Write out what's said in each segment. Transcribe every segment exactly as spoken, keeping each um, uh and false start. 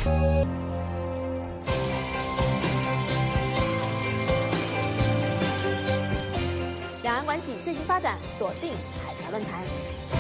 两岸关系最新发展，锁定海峡论坛。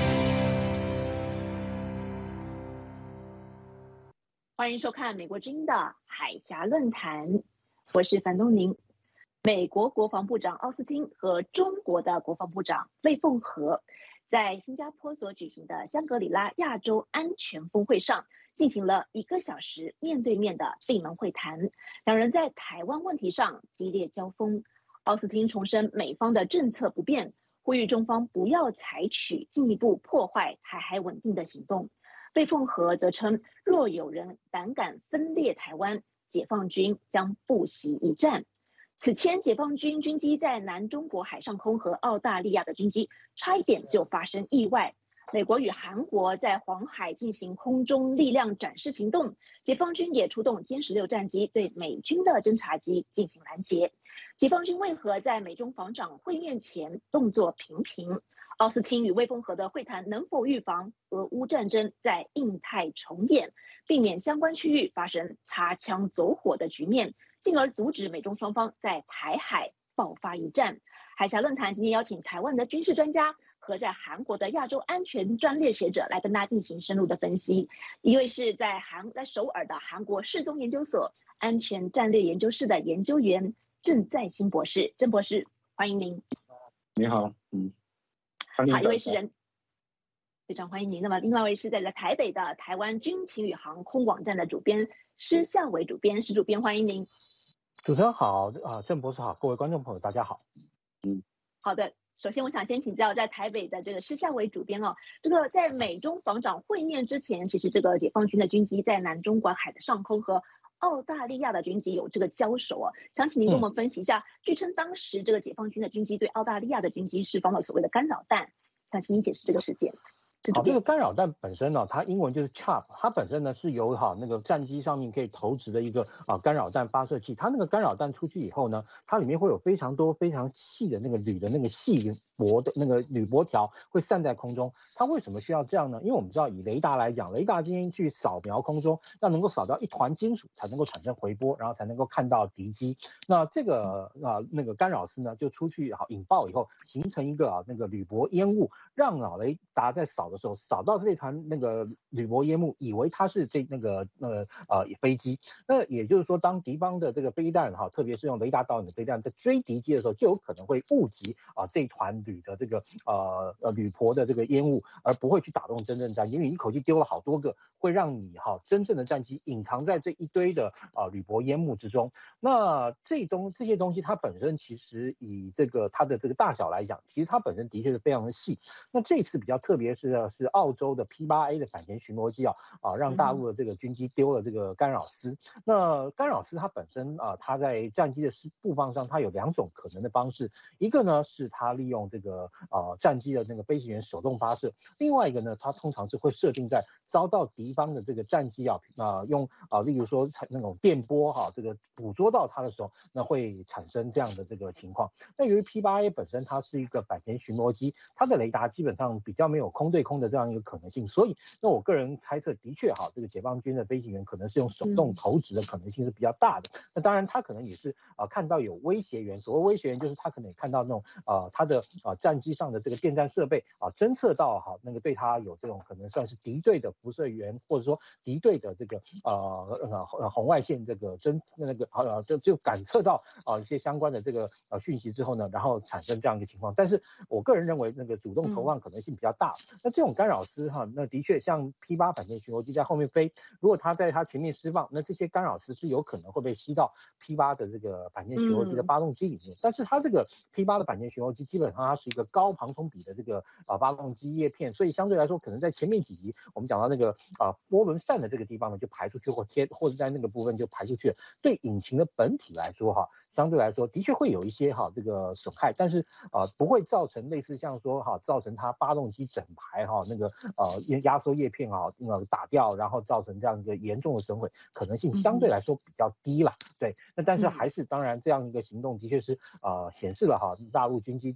欢迎收看美国之音的海峡论坛，我是樊东宁。美国国防部长奥斯汀和中国的国防部长魏凤和在新加坡所举行的香格里拉亚洲安全峰会上进行了一个小时面对面的闭门会谈，两人在台湾问题上激烈交锋。奥斯汀重申美方的政策不变，呼吁中方不要采取进一步破坏台海稳定的行动。魏凤和则称，若有人胆敢分裂台湾，解放军将不惜一战。此前，解放军军机在南中国海上空和澳大利亚的军机差一点就发生意外。美国与韩国在黄海进行空中力量展示行动，解放军也出动歼十六战机对美军的侦察机进行拦截。解放军为何在美中防长会面前动作频频？奥斯汀与魏凤和的会谈能否预防俄乌战争在印太重演，避免相关区域发生擦枪走火的局面，进而阻止美中双方在台海爆发一战？海峡论坛今天邀请台湾的军事专家和在韩国的亚洲安全专列学者来跟大家进行深入的分析。一位是在韩在首尔的韩国世宗研究所安全战略研究室的研究员郑在兴博士，郑博士，欢迎您。 你好，嗯。 好，一位是人，非常欢迎您。那么，另外一位是在在台北的台湾军情与航空网站的主编施孝伟主编，施主编欢迎您。 主持人好，啊，郑博士好，各位观众朋友大家好。 嗯，好的。首先，我想先请教在台北的这个施孝伟主编哦，这个在美中防长会面之前，其实这个解放军的军机在南中国海的上空和澳大利亚的军机有这个交手啊，想请您跟我们分析一下。嗯、据称当时这个解放军的军机对澳大利亚的军机释放了所谓的干扰弹，想请您解释这个事件。 好，这个干扰弹本身呢，它英文就是 chop， 它本身呢是由哈那个战机上面可以投掷的一个啊干扰弹发射器。它那个干扰弹出去以后呢，它里面会有非常多非常细的那个铝的那个细箔的那个铝箔条会散在空中。它为什么需要这样呢？因为我们知道以雷达来讲，雷达今天去扫描空中，要能够扫到一团金属才能够产生回波，然后才能够看到敌机。那这个啊那个干扰丝呢就出去好引爆以后，形成一个啊那个铝箔烟雾，让啊雷达在扫的时候扫到这团那个铝箔烟幕，以为它是这那个呃呃飞机。那也就是说，当敌方的这个飞弹哈，特别是用雷达导引的飞弹在追敌机的时候，就有可能会误击啊这团铝的这个呃呃铝箔的这个烟雾，而不会去打动真正战机，因为你一口气丢了好多个，会让你哈真正的战机隐藏在这一堆的啊铝箔烟幕之中。那这东这些东西它本身其实以这个它的这个大小来讲，其实它本身的确是非常的细。那这次比较特别是是澳洲的 P 八 A 的反潜巡逻机啊啊，让大陆的这个军机丢了这个干扰丝。那干扰丝它本身啊，它在战机的布放上，它有两种可能的方式，一个呢是它利用这个啊战机的那个飞行员手动发射，另外一个呢，它通常是会设定在遭到敌方的这个战机啊啊用啊，例如说那种电波哈、啊，这个捕捉到它的时候，那会产生这样的这个情况。那由于 P 八 A 本身它是一个反潜巡逻机，它的雷达基本上比较没有空对空的这样一个可能性，所以那我个人猜测，的确哈，这个解放军的飞行员可能是用手动投掷的可能性是比较大的。那当然，他可能也是啊、呃、看到有威胁源，所谓威胁源就是他可能也看到那种啊、呃、他的啊、呃、战机上的这个电站设备啊、呃、侦测到哈那个对他有这种可能算是敌对的辐射源，或者说敌对的这个呃呃红外线这个侦那个呃就就感测到啊、呃、一些相关的这个呃讯息之后呢，然后产生这样一个情况。但是我个人认为那个主动投放可能性比较大。嗯、那这种干扰丝哈，那的确像 P 八 反舰巡逻机在后面飞，如果它在它前面释放，那这些干扰丝是有可能会被吸到 P 八 的这个反舰巡逻机的发动机里面。嗯、但是它这个 P 八 的反舰巡逻机基本上它是一个高庞通比的这个啊、呃、发动机叶片，所以相对来说可能在前面几集我们讲到那个啊、呃、涡轮扇的这个地方呢就排出去或贴或者在那个部分就排出去了。对引擎的本体来说哈，相对来说的确会有一些哈这个损害，但是啊、呃、不会造成类似像说哈造成它发动机整排哈那个呃压缩叶片啊呃打掉，然后造成这样一个严重的损毁，可能性相对来说比较低啦。对，那但是还是当然这样一个行动的确是呃显示了哈大陆军机对于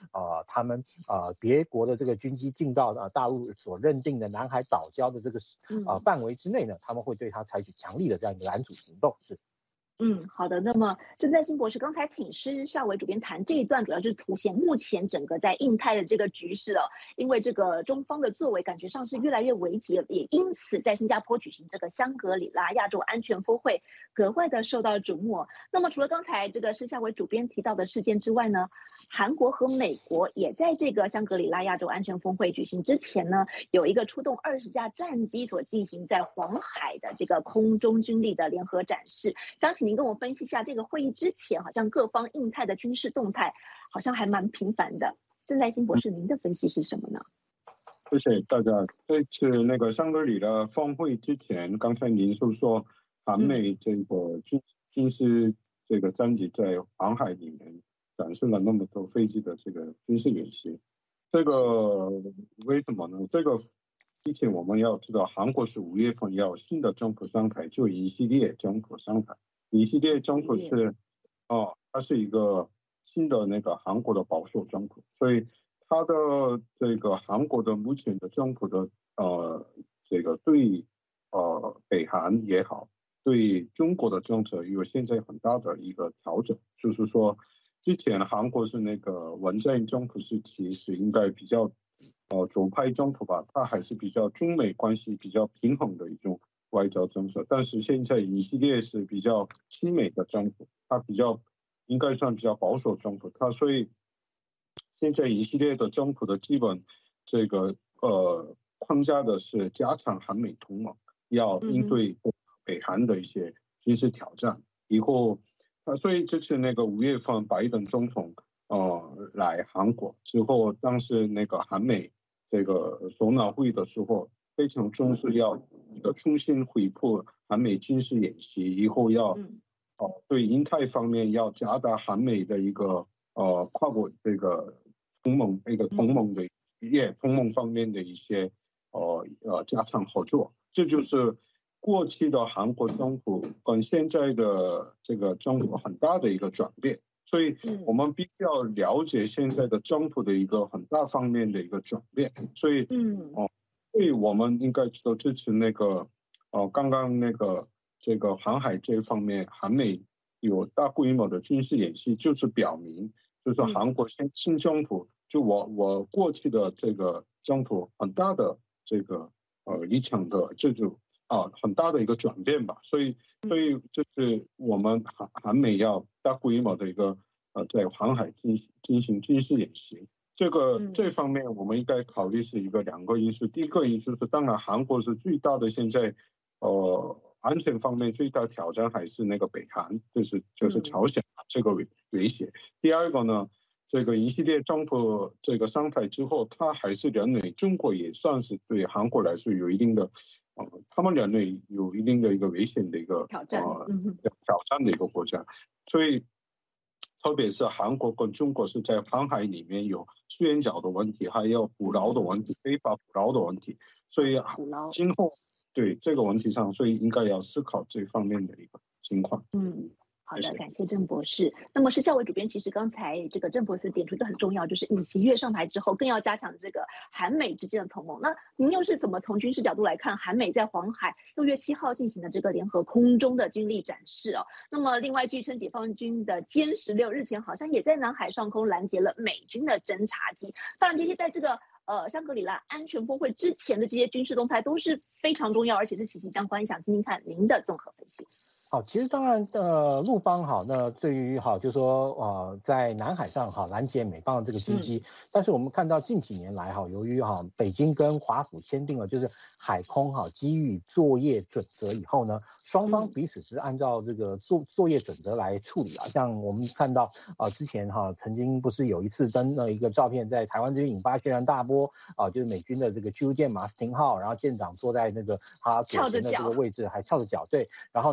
呃他们呃别国的这个军机进到呃大陆所认定的南海岛礁的这个呃范围之内呢，他们会对它采取强力的这样一个拦阻行动。是。 嗯，好的。那么郑在兴博士刚才请施孝瑋主编谈这一段，主要就是凸显目前整个在印太的这个局势了。因为这个中方的作为感觉上是越来越危急了，也因此在新加坡举行这个香格里拉亚洲安全峰会格外的受到瞩目。那么除了刚才这个施孝瑋主编提到的事件之外呢，韩国和美国也在这个香格里拉亚洲安全峰会举行之前呢，有一个出动二十架战机所进行在黄海的这个空中军力的联合展示。想请您跟我分析一下，这个会议之前好像各方印太的军事动态好像还蛮频繁的。郑在兴博士，您的分析是什么呢？ 谢谢大家。这次那个香格里拉峰会之前，刚才您就说韩美这个军军事这个战机在黄海里面展示了那么多飞机的这个军事演习，这个为什么呢？这个之前我们要知道，韩国是五月份要新的政府上台，就一系列政府上台。以色列政府是，哦，它是一个新的那个韩国的保守政府，所以它的这个韩国的目前的政府的呃这个对呃北韩也好，对中国的政策有现在很大的一个调整，就是说之前韩国是那个文在寅政府时期是应该比较呃左派政府吧，它还是比较中美关系比较平衡的一种外交政策，但是现在以色列是比较亲美的政府，它比较应该算比较保守政府，它所以现在以色列的政府的基本这个呃框架的是加强韩美同盟，要应对北韩的一些军事挑战。以后，啊，所以这次那个五月份拜登总统呃来韩国之后，当时那个韩美这个首脑会的时候，非常重视要一个重新恢复韩美军事演习，以后要呃对印太方面要加大韩美的一个呃跨国这个同盟一个同盟的业同盟方面的一些呃呃加强合作，这就是过去的韩国政府跟现在的这个政府很大的一个转变，所以我们必须要了解现在的政府的一个很大方面的一个转变，所以嗯哦。所以我们应该知道支持那个，呃，刚刚那个这个航海这一方面，韩美有大规模的军事演习，就是表明，就是韩国新新政府，就我我过去的这个政府很大的这个呃立场的这种啊很大的一个转变吧，所以所以就是我们韩韩美要大规模的一个呃在航海进行进行军事演习。这个这方面我们应该考虑是一个两个因素，第一个因素是当然韩国是最大的现在呃安全方面最大挑战还是那个北韩，就是就是朝鲜这个威威胁。第二个呢，这个一系列政府这个上台之后，他还是认为中国也算是对韩国来说有一定的呃他们认为有一定的一个危险的一个挑战呃挑战的一个国家，所以特别是韩国跟中国是在航海里面有资源角的问题，还有捕捞的问题，非法捕捞的问题，所以今后对这个问题上，所以应该要思考这方面的一个情况。 嗯。好的，感谢郑博士。那么施孝瑋主编，其实刚才这个郑博士点出一个很重要，就是尹锡悦上台之后，更要加强这个韩美之间的同盟。那您又是怎么从军事角度来看韩美在黄海六月七号进行的这个联合空中的军力展示哦？那么另外，据称解放军的歼十六日前好像也在南海上空拦截了美军的侦察机。当然，这些在这个呃香格里拉安全峰会之前的这些军事动态都是非常重要，而且是息息相关。想听听看您的综合分析。 好，其实当然，呃，陆方好，那对于好，就是说，呃，在南海上哈拦截美方的这个军机，嗯、但是我们看到近几年来哈，由于哈北京跟华府签订了就是海空哈机遇作业准则以后呢，双方彼此是按照这个作作业准则来处理啊。像我们看到啊、呃，之前哈曾经不是有一次登了一个照片，在台湾这边引发轩然大波啊、呃，就是美军的这个驱逐舰马斯廷号，然后舰长坐在那个他左前的这个位置，还翘着脚，对，然后呢看。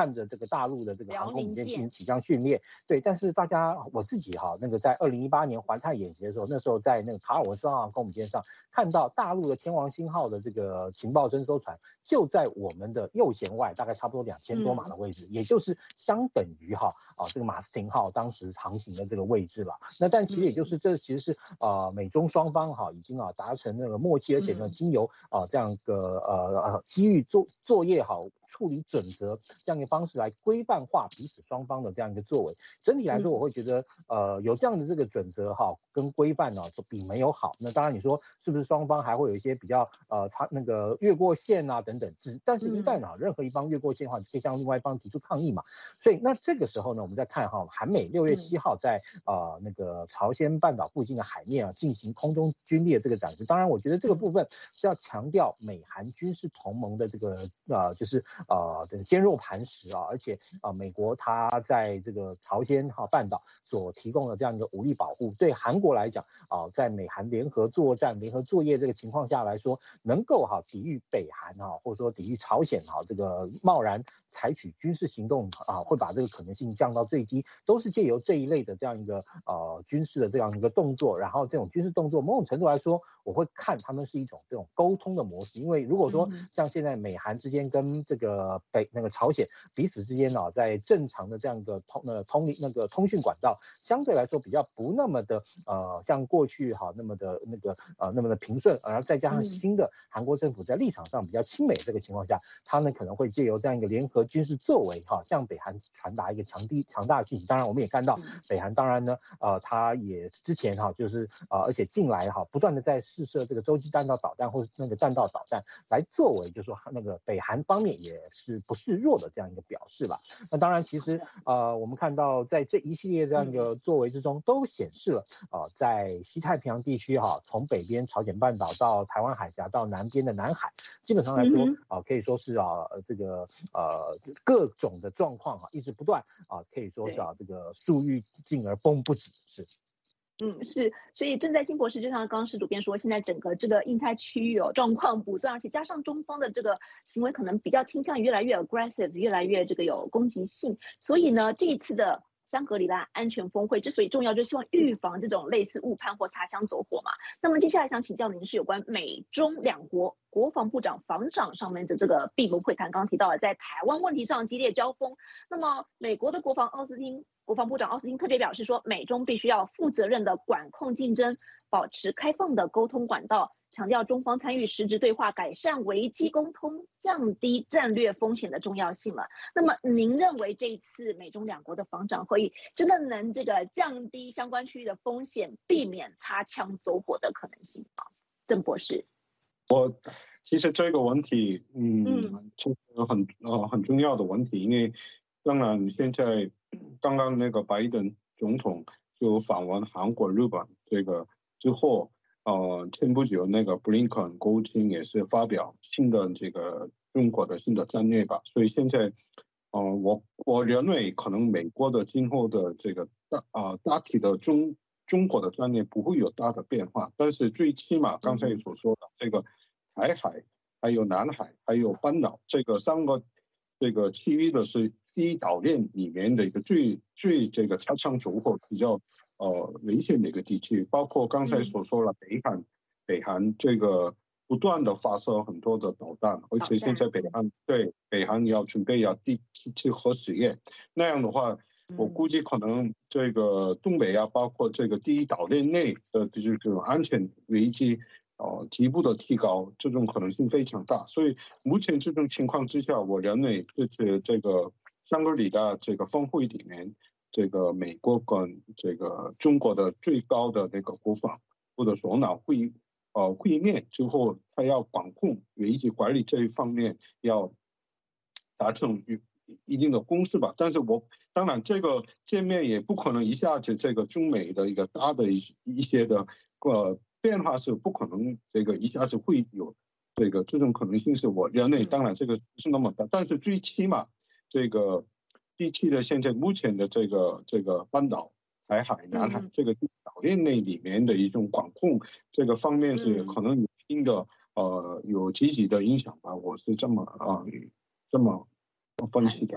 看着这个大陆的这个航空母舰进行起降训练，对，但是大家我自己哈，那个在二零一八年环太演习的时候，那时候在那个卡尔文双航空母舰上看到大陆的天王星号的这个情报侦搜船就在我们的右舷外，大概差不多两千多码的位置，嗯、也就是相等于哈啊这个马斯廷号当时航行的这个位置了。那但其实也就是这其实是呃美中双方哈已经啊达成那个默契，而且呢经由啊这样一个呃呃机遇作作业好处理准则这样一个方式来规范化彼此双方的这样一个作为。整体来说，我会觉得呃有这样的这个准则哈跟规范呢比没有好。那当然你说是不是双方还会有一些比较呃差那个越过线啊等等，只但是一旦啊任何一方越过线的话，可以向另外一方提出抗议嘛。所以那这个时候呢，我们再看哈韩美六月七号在呃那个朝鲜半岛附近的海面啊进行空中军力的这个展示。当然，我觉得这个部分是要强调美韩军事同盟的这个呃就是呃这个坚若磐石啊，而且啊、呃、美国它在这个朝鲜哈半岛所提供的这样一个武力保护，对韩国来讲啊、呃，在美韩联合作战、联合作业这个情况下来说，能够哈抵御北韩哈，或者说抵御朝鲜哈这个贸然采取军事行动啊，会把这个可能性降到最低，都是借由这一类的这样一个呃军事的这样一个动作，然后这种军事动作某种程度来说，我会看他们是一种这种沟通的模式，因为如果说像现在美韩之间跟这个北那个朝鲜彼此之间啊，在正常的这样一个通呃通那个通讯管道，相对来说比较不那么的呃像过去哈那么的那个呃那么的平顺，然后再加上新的韩国政府在立场上比较亲美这个情况下，他们可能会借由这样一个联合军事作为哈，向北韩传达一个强力强大的讯息。当然，我们也看到北韩当然呢呃他也之前哈就是呃而且近来哈不断的在试射这个洲际弹道导弹或是那个弹道导弹来作为，就是说那个北韩方面也是不示弱的这样一个表示吧。那当然，其实呃我们看到在这一系列这样一个作为之中，都显示了呃在西太平洋地区哈，从北边朝鲜半岛到台湾海峡到南边的南海，基本上来说啊、呃、可以说是啊这个呃各种的状况啊一直不断啊，可以说是啊这个树欲静而风不止是。 嗯，是，所以郑在清博士就像刚刚是主编说，现在整个这个印太区域哦状况不断，而且加上中方的这个行为可能比较倾向于越来越 aggressive， 越来越这个有攻击性，所以呢，这一次的香格里拉安全峰会之所以重要，就是希望预防这种类似误判或擦枪走火嘛。那么接下来想请教您是有关美中两国国防部长、防长上面的这个闭门会谈，刚刚提到了在台湾问题上激烈交锋。那么美国的国防奥斯汀国防部长奥斯汀特别表示说，美中必须要负责任的管控竞争，保持开放的沟通管道，强调中方参与实质对话，改善危机沟通，降低战略风险的重要性了。那么您认为这一次美中两国的防长会议真的能这个降低相关区域的风险，避免擦枪走火的可能性吗？郑博士。 我其实这个问题，嗯，其实很呃很重要的问题，因为当然现在刚刚那个拜登总统就访问韩国、日本这个之后，呃，前不久那个布林肯国务卿也是发表新的这个中国的新的战略吧，所以现在，呃，我我认为可能美国的今后的这个大啊、呃、大体的中中国的战略不会有大的变化，但是最起码刚才所说的这个台海、还有南海、还有半岛这个三个这个区域的是第一岛链里面的一个最最这个擦枪走火比较呃危险的一个地区，包括刚才所说了北韩，北韩这个不断的发射很多的导弹，而且现在北韩对北韩要准备要第七次核试验，那样的话。我估计可能这个东北亚，包括这个第一岛链内的就是这种安全危机，呃，局部的提高，这种可能性非常大。所以目前这种情况之下，我认为这次这个香格里拉这个峰会里面，这个美国跟这个中国的最高的那个国防部的首脑会呃会面之后，他要管控危机管理这一方面要达成一定的共识吧，但是我当然这个见面也不可能一下子这个中美的一个大的一一些的呃变化是不可能这个一下子会有这个这种可能性是我认为当然这个不是那么大，但是最起码这个第七的现在目前的这个这个半岛、台海、南海这个岛链内里面的一种管控这个方面是可能有一定的呃有积极的影响吧，我是这么啊、呃、这么。分析的，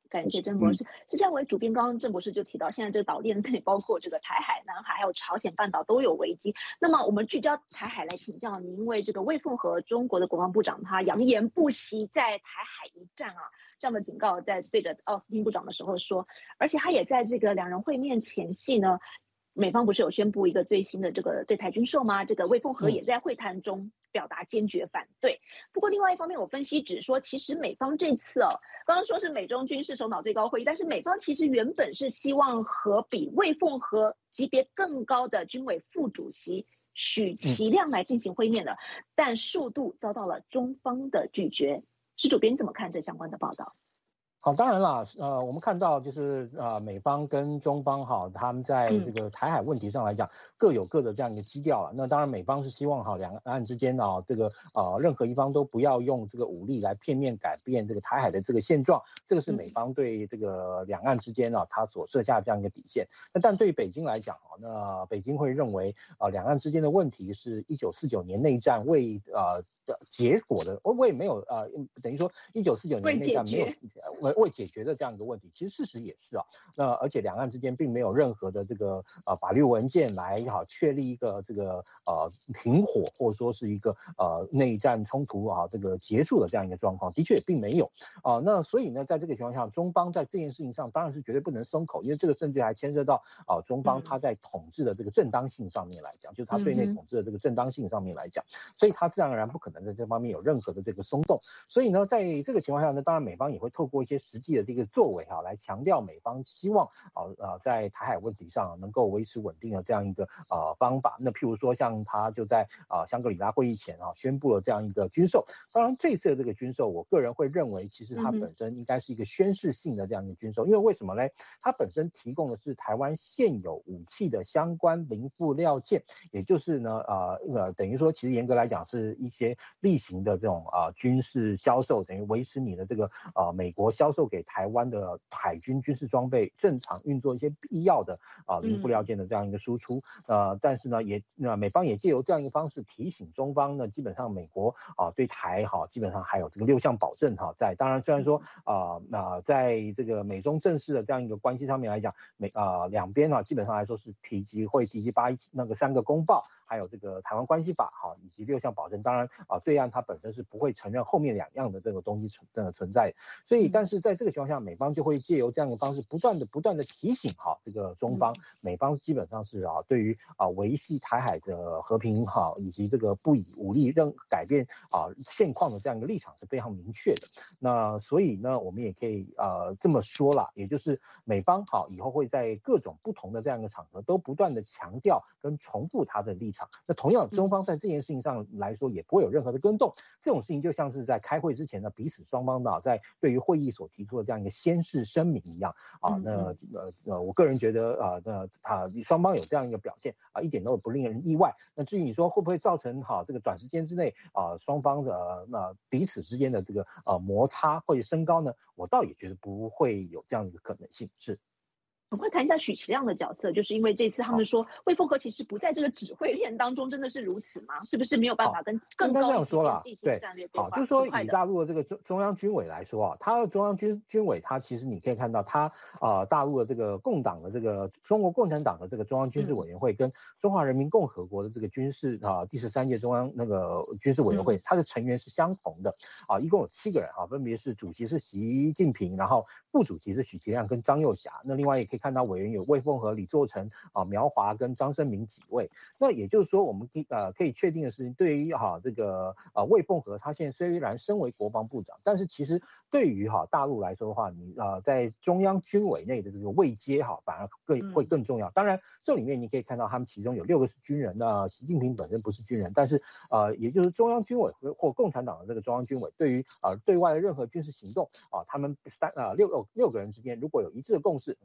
感谢郑博士。就像我主编刚刚郑博士就提到，现在这个岛链内包括这个台海、南海还有朝鲜半岛都有危机。那么我们聚焦台海来请教您，因为这个魏凤和中国的国防部长他扬言不惜在台海一战啊这样的警告，在对着奥斯汀部长的时候说，而且他也在这个两人会面前夕呢。美方不是有宣布一个最新的这个对台军售吗？这个魏凤和也在会谈中表达坚决反对。不过另外一方面，我分析指说，其实美方这次哦，刚刚说是美中军事首脑最高会议，但是美方其实原本是希望和比魏凤和级别更高的军委副主席许其亮来进行会面的，但数度遭到了中方的拒绝。施主编你怎么看这相关的报道？ 好，当然啦，呃，我们看到就是呃，美方跟中方哈，他们在这个台海问题上来讲，嗯、各有各的这样一个基调了。那当然，美方是希望哈，两岸之间呢，这个呃，任何一方都不要用这个武力来片面改变这个台海的这个现状，这个是美方对这个两岸之间呢，他所设下这样一个底线。那但对于北京来讲啊，那北京会认为啊、呃，两岸之间的问题是一九四九年内战为呃。的结果的，我也没有呃，等于说一九四九年内战没有未未解决的这样一个问题，其实事实也是啊。那而且两岸之间并没有任何的这个呃法律文件来好确立一个这个呃停火或者说是一个呃内战冲突啊这个结束的这样一个状况，的确也并没有啊、呃。那所以呢，在这个情况下，中方在这件事情上当然是绝对不能松口，因为这个甚至还牵涉到啊、呃、中方他在统治的这个正当性上面来讲，就是他对内统治的这个正当性上面来讲，所以他自然而然不可能在这方面有任何的这个松动，所以呢，在这个情况下呢，当然美方也会透过一些实际的这个作为哈、啊，来强调美方希望啊啊在台海问题上、啊、能够维持稳定的这样一个呃方法。那譬如说，像他就在啊香格里拉会议前啊宣布了这样一个军售。当然，这次的这个军售，我个人会认为，其实它本身应该是一个宣示性的这样一个军售，因为为什么呢？它本身提供的是台湾现有武器的相关零附料件，也就是呢呃呃等于说，其实严格来讲是一些例行的这种啊、呃、军事销售，等于维持你的这个呃美国销售给台湾的海军军事装备正常运作一些必要的啊、呃、零附料件的这样一个输出。嗯、呃，但是呢，也那、呃、美方也借由这样一个方式提醒中方呢，基本上美国啊、呃、对台哈、啊、基本上还有这个六项保证哈、啊、在。当然，虽然说啊那、呃呃、在这个美中正式的这样一个关系上面来讲，美啊、呃、两边啊基本上来说是提及会提及八一那个三个公报，还有这个台湾关系法哈、啊、以及六项保证。当然啊、呃、对岸它本身是不会承认后面两样的这个东西存的存在，所以但是在这个情况下，美方就会借由这样的方式不断的不断的提醒哈这个中方，美方基本上是啊对于啊维系台海的和平哈以及这个不以武力任改变啊现况的这样一个立场是非常明确的。那所以呢，我们也可以呃这么说啦，也就是美方好以后会在各种不同的这样一个场合都不断的强调跟重复他的立场。那同样，中方在这件事情上来说也不会有任何的跟动。这种事情就像是在开会之前呢，彼此双方的在对于会议所提出的这样一个宣誓声明一样啊。那呃呃，我个人觉得啊，那啊双方有这样一个表现啊，一点都不令人意外。那至于你说会不会造成哈、啊、这个短时间之内啊双方的那、呃、彼此之间的这个呃摩擦会升高呢？我倒也觉得不会有这样一个可能性。是。 我们谈一下许其亮的角色，就是因为这次他们说魏凤和其实不在这个指挥链当中，真的是如此吗？是不是没有办法跟更高一级的地形战略对话？ 好，就是说以大陆的这个中中央军委来说啊，它的中央军军委，它其实你可以看到它啊、呃、大陆的这个共党的这个中国共产党的这个中央军事委员会跟中华人民共和国的这个军事啊、呃、第十三届中央那个军事委员会，它的成员是相同的啊，一共有七个人啊，分别是主席是习近平，然后副主席是许其亮跟张又侠，那另外也可以看到委员有魏凤和、李作成啊、苗华跟张生明几位。那也就是说，我们可以呃可以确定的是，对于哈、啊、这个呃魏凤和，他现在虽然身为国防部长，但是其实对于哈、啊、大陆来说的话，你呃在中央军委内的这个位阶哈、啊，反而更会更重要。当然，这里面你可以看到他们其中有六个是军人，那习近平本身不是军人，但是呃也就是中央军委或共产党的这个中央军委，对于呃对外的任何军事行动啊，他们三呃六六个人之间如果有一致的共识，那就会相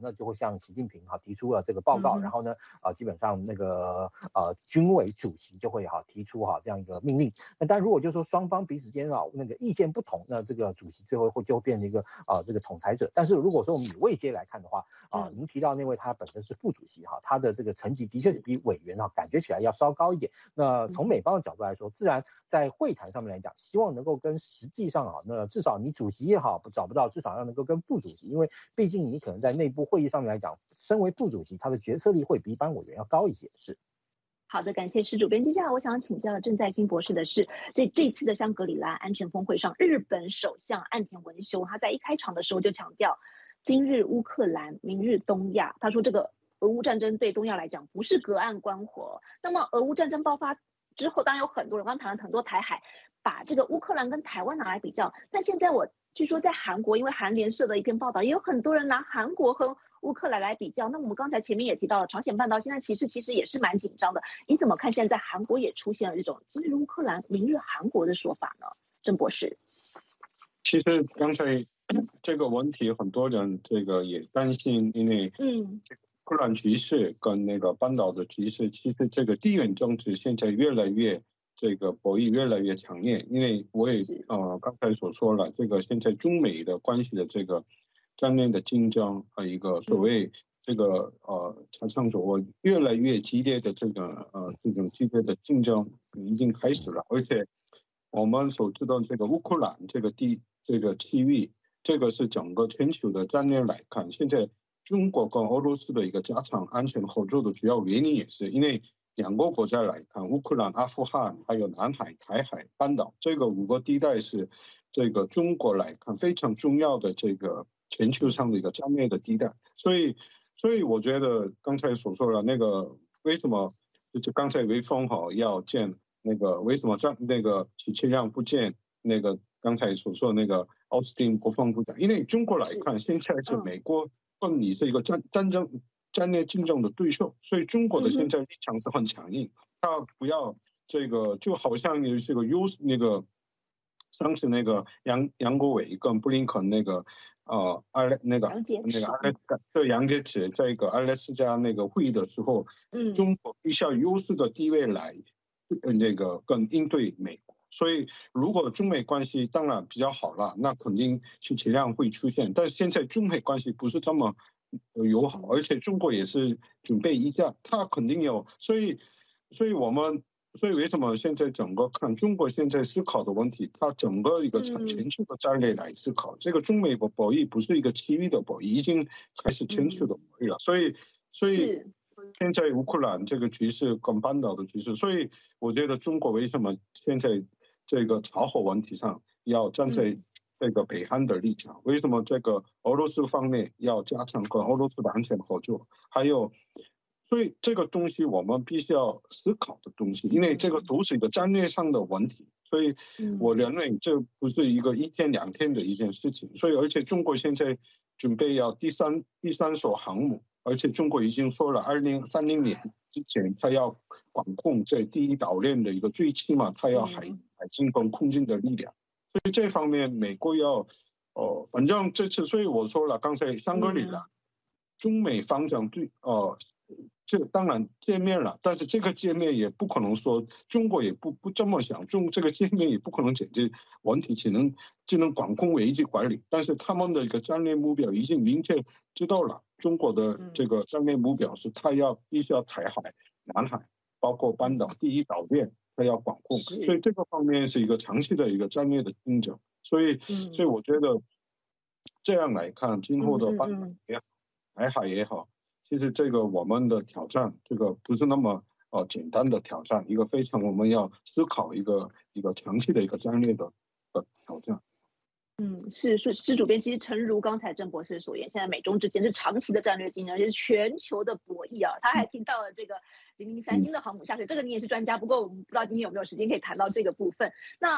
向习近平哈提出了这个报告， 嗯、 然后呢，呃，基本上那个呃军委主席就会哈提出哈这样一个命令。那但如果就是说双方彼此间啊那个意见不同，那这个主席最后会就变成一个呃这个统裁者。但是如果说我们以位阶来看的话，啊、呃，您提到那位他本身是副主席哈，他的这个层级的确比委员哈感觉起来要稍高一点。那从美方的角度来说，自然在会谈上面来讲，希望能够跟实际上啊，那至少你主席也好找不到，至少要能够跟副主席，因为毕竟你可能在内部会议上面来讲，身为副主席，他的决策力会比一般委员要高一些。是。 好的，感谢施主编。接下来我想请教郑在兴博士的是，这这次的香格里拉安全峰会上，日本首相岸田文雄他在一开场的时候就强调，今日乌克兰，明日东亚。他说这个俄乌战争对东亚来讲不是隔岸观火。那么俄乌战争爆发之后，当然有很多人刚谈了很多台海，把这个乌克兰跟台湾拿来比较。但现在我据说在韩国，因为韩联社的一篇报道，也有很多人拿韩国和乌克兰来比较。那我们刚才前面也提到了，朝鲜半岛现在其实其实也是蛮紧张的。你怎么看现在在韩国也出现了这种今日乌克兰，明日韩国的说法呢？郑博士， 其实刚才这个问题，很多人这个也担心，因为嗯，乌克兰局势跟那个半岛的局势，其实这个地缘政治现在越来越这个博弈越来越强烈。因为我也呃刚才所说了，这个现在中美的关系的这个战略的竞争和一个所谓这个呃常常说越来越激烈的这个呃这种激烈的竞争已经开始了。而且我们所知道这个乌克兰这个地这个区域，这个是整个全球的战略来看，现在中国跟俄罗斯的一个加强安全合作的主要原因，也是因为两个国家来看，乌克兰、阿富汗还有南海、台海、半岛这个五个地带是这个中国来看非常重要的这个全球上的一个战略的地带。所以所以我觉得刚才所说的那个为什么就是刚才微风好要见那个为什么这那个许其亮不见那个刚才所说的那个奥斯汀国防部长？因为中国来看，现在是美国跟你是一个战战争战略竞争的对手，所以中国的现在立场是很强硬，他不要这个就好像有这个优那个上次那个杨杨国伟跟布林肯那个呃阿那个那个阿莱对杨洁篪在一个阿拉斯加那个会议的时候，嗯，中国必须要优势的地位来那个更应对美国。所以如果中美关系当然比较好了，那肯定许其亮会出现。但是现在中美关系不是这么友好，而且中国也是准备一架，他肯定有。所以所以我们所以为什么现在整个看中国现在思考的问题，它整个一个全球的战略来思考，这个中美博弈不是一个区域的博弈，已经开始全球的博弈了。所以所以现在乌克兰这个局势跟半岛的局势，所以我觉得中国为什么现在这个朝核问题上要站在这个北韩的立场，为什么这个俄罗斯方面要加强跟俄罗斯的安全合作，还有所以这个东西我们必须要思考的东西，因为这个都是一个战略上的问题。所以我认为这不是一个一天两天的一件事情。所以而且中国现在准备要第三第三艘航母，而且中国已经说了二零三零年之前他要管控这第一岛链的一个最起码他要海海军跟空军的力量。所以这方面美国要哦，反正这次所以我说了刚才香格里拉中美方向对哦。这当然见面了，但是这个见面也不可能说中国也不不这么想，中这个见面也不可能解决问题，只能只能管控危机管理。但是他们的一个战略目标已经明确知道了，中国的这个战略目标是他要必须要台海、南海，包括半岛第一岛链，他要管控。所以这个方面是一个长期的一个战略的竞争。所以所以我觉得这样来看，今后的半岛也好，台海也好。其实这个我们的挑战，这个不是那么呃简单的挑战，一个非常我们要思考一个一个长期的一个战略的的挑战。 嗯，是是施主编，其实诚如刚才郑博士所言，现在美中之间是长期的战略竞争，也是全球的博弈啊。他还提到了这个零零三星的航母下水，这个你也是专家，不过我们不知道今天有没有时间可以谈到这个部分。那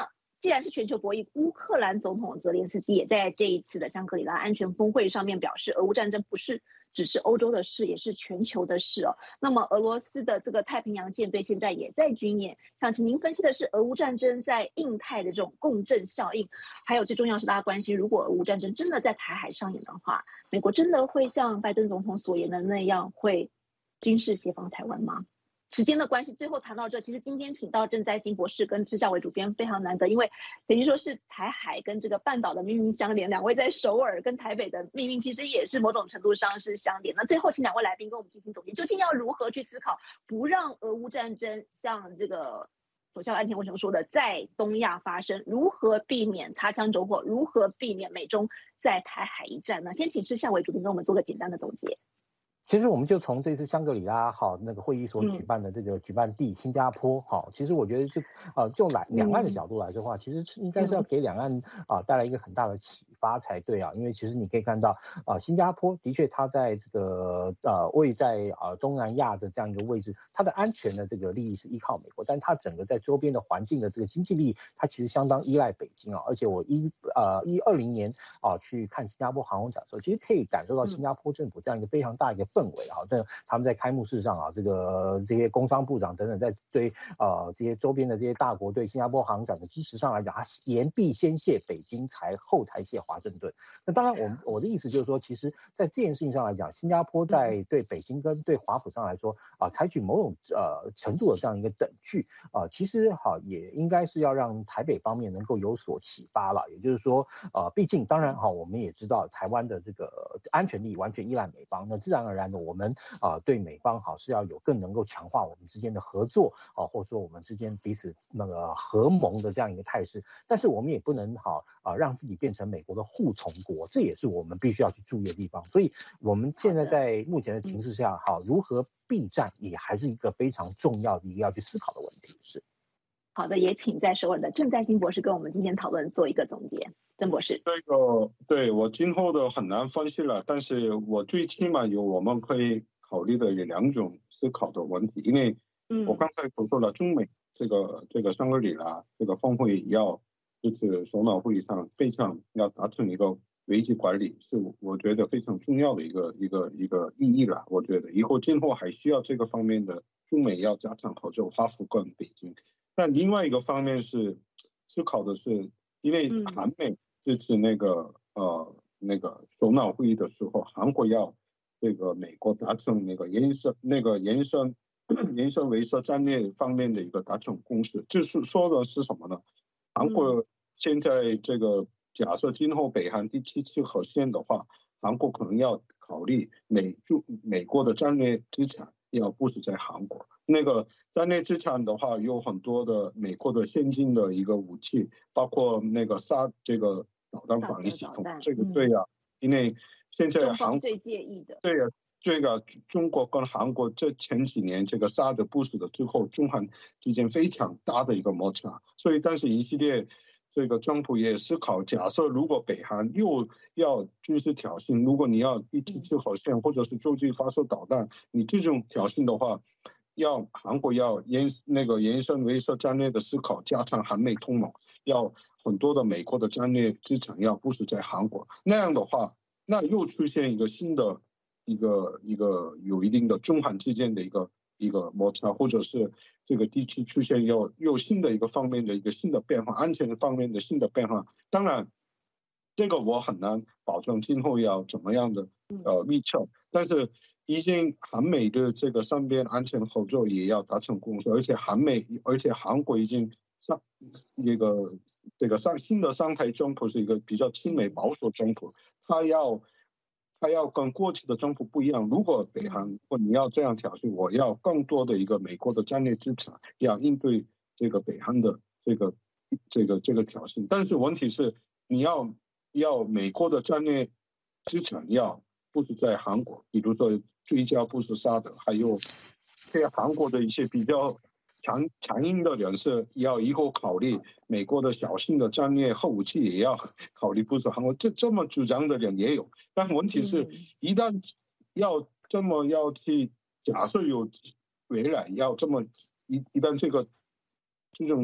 既然是全球博弈，乌克兰总统泽连斯基也在这一次的香格里拉安全峰会上面表示，俄乌战争不是只是欧洲的事，也是全球的事哦。那么俄罗斯的这个太平洋舰队现在也在军演，想请您分析的是俄乌战争在印太的这种共振效应，还有最重要是大家关心，如果俄乌战争真的在台海上演的话，美国真的会像拜登总统所言的那样，会军事协防台湾吗？时间的关系，最后谈到这，其实今天请到郑在兴博士跟施孝伟主编非常难得，因为等于说是台海跟这个半岛的命运相连，两位在首尔跟台北的命运其实也是某种程度上是相连。那最后请两位来宾跟我们进行总结，究竟要如何去思考，不让俄乌战争像这个首相岸田文雄说的在东亚发生，如何避免擦枪走火，如何避免美中在台海一战呢？先请施孝伟主编跟我们做个简单的总结。 其实我们就从这次香格里拉好那个会议所举办的这个举办地新加坡好，其实我觉得就呃就来两岸的角度来说的话，其实应该是要给两岸啊带来一个很大的启发才对啊，因为其实你可以看到啊新加坡的确它在这个呃位在啊东南亚的这样一个位置，它的安全的这个利益是依靠美国，但它整个在周边的环境的这个经济利益，它其实相当依赖北京啊，而且我一呃一二零年啊去看新加坡航空展的时候，其实可以感受到新加坡政府这样一个非常大一个氛围啊，这他们在开幕式上啊，这个这些工商部长等等，在对呃这些周边的这些大国对新加坡航展的支持上来讲，他言必先谢北京，才后才谢华盛顿。那当然我，我我的意思就是说，其实在这件事情上来讲，新加坡在对北京跟对华府上来说啊、呃，采取某种呃程度的这样一个等距啊、呃，其实好、呃、也应该是要让台北方面能够有所启发了。也就是说，呃，毕竟当然哈、呃，我们也知道台湾的这个安全利益完全依赖美方，那自然而然的我们啊、呃，对美方好是要有更能够强化我们之间的合作啊、呃，或者说我们之间彼此那个合盟的这样一个态势。但是我们也不能好啊、呃、让自己变成美国的护从国，这也是我们必须要去注意的地方。所以我们现在在目前的情势下，好如何避战也还是一个非常重要的一个要去思考的问题。是。 好的，也请在首尔的郑在兴博士跟我们今天讨论做一个总结。郑博士， 这个对我今后的很难分析了，但是我最起码有我们可以考虑的有两种思考的问题，因为我刚才所说了，中美这个这个香格里拉这个峰会要就是首脑会议上非常要达成一个危机管理，是我觉得非常重要的一个一个一个意义了。我觉得以后今后还需要这个方面的中美要加强合作，华府跟北京。但另外一个方面是思考的是，因为韩美这次那个呃那个首脑会议的时候，韩国要这个美国达成那个延伸那个延伸延伸威慑战略方面的一个达成共识，就是说的是什么呢？韩国现在这个假设今后北韩第七次核试的话，韩国可能要考虑美驻美国的战略资产要部署在韩国。那个战略资产的话，有很多的美国的先进的一个武器，包括那个沙这个导弹防御系统，这个对呀、啊，因为现在韩国最介意的， 对呀、啊，这个中国跟韩国这前几年这个沙的部署的之后，中韩之间非常大的一个摩擦，所以但是一系列这个川普也思考，假设如果北韩又要军事挑衅，如果你要第七次核试或者是洲际发射导弹，你这种挑衅的话，要韩国要延那个延伸威慑战略的思考，加强韩美同盟，要很多的美国的战略资产要部署在韩国，那样的话，那又出现一个新的一个一个有一定的中韩之间的一个一个摩擦，或者是这个地区出现又又新的一个方面的一个新的变化，安全方面的新的变化。当然，这个我很难保证今后要怎么样的呃预测，但是已经韩美的这个三边安全合作也要达成共识，而且韩美而且韩国已经上这个这个上新的上台政府是一个比较亲美保守政府，他要他要跟过去的政府不一样。如果北韩如果你要这样挑衅，我要更多的一个美国的战略资产，要应对这个北韩的这个这个这个挑衅。但是问题是，你要要美国的战略资产要部署在韩国，比如说追加部署沙的，还有对韩国的一些比较强强硬的人士要以后考虑美国的小型的战略核武器也要考虑部署韩国，这这么主张的人也有。但问题是，一旦要这么要去假设有未来要这么一一旦这个这种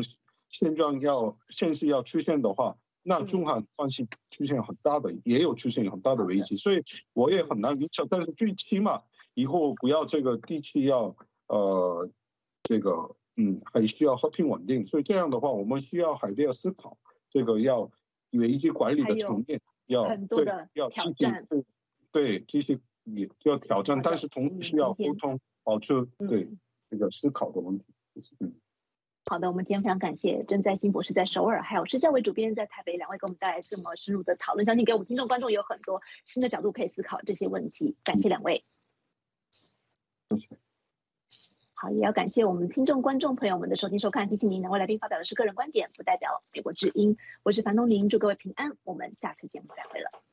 现状要现实要出现的话，那中韩关系出现很大的，也有出现很大的危机，所以我也很难预测。但是最起码以后不要这个地区要呃这个嗯还需要和平稳定，所以这样的话，我们需要还得要思考这个要危机管理的层面要很多的要挑战， 对这些也要挑战，但是同时需要沟通，保持对这个思考的问题。嗯。 好的，我们今天非常感谢郑在兴博士在首尔，还有施孝伟主编在台北，两位给我们带来这么深入的讨论，相信给我们听众观众有很多新的角度可以思考这些问题。感谢两位。好，也要感谢我们听众观众朋友们的收听收看。提醒您，两位来宾发表的是个人观点，不代表美国之音。我是樊东林，祝各位平安，我们下次节目再会了。